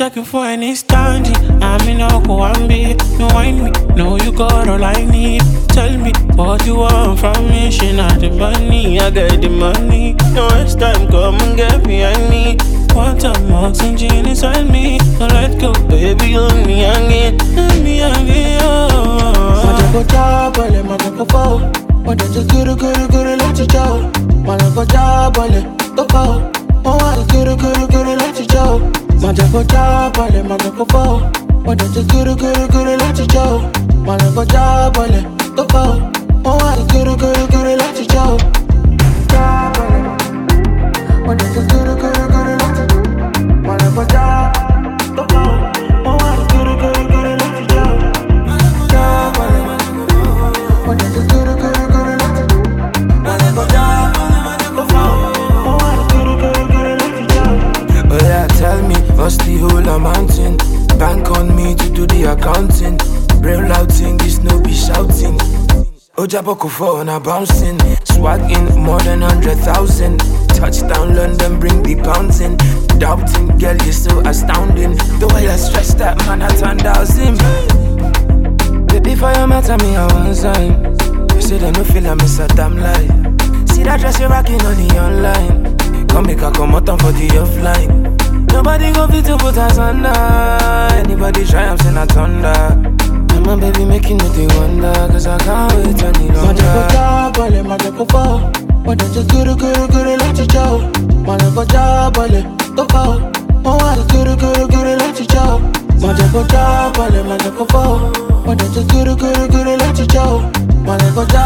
checking for any standy. I'm in a Kuambi. You wind me, know you got all I need. Tell me what you want from me. She not the money, I get the money. No waste time, come and get behind me. One time, oxygen inside me. So let go, baby, on me again. On me again, oh. Mata go jabale, mata go fall. Mata just guru, let you go. Mata go jabale, go fall. Oh, I guru, let you go. Mata go jabale, mata go fall. Mata just guru, let you go. Mata go jabale, go fall. Oh, I guru, let you go. Jabale, mata just guru, let you go. Mata go jabale, go fall. Oh, I guru, let you go. Jabale, mata just guru, let you go. Mata go jabale, go fall. Oh, I guru, let you go. Oh yeah, tell me, what's the whole amounting? Bank on me to do the accounting. Real loud thing, this no be shouting. Ojaboko for on a bouncing. Swagging more than 100,000. Touchdown London, bring the pounds in. Doubting, girl, you're so astounding. The way I stretch that man, I turned out him. Baby, for your matter, me I want sign. You said I no feel I miss a damn lie. See that dress you're rocking on the online. Come make a come out for the offline. Nobody go fit to put us under. Anybody try, I'm saying I thunder. And my baby making me they wonder. Cause I can't wait any longer. Mata go jabale, mata go fall. Mata just guru, let you go. Mata go jabale, go fall. Oh, I guru, let you go. Mata go jabale, mata go fall. Mata just guru, let you go. Mata go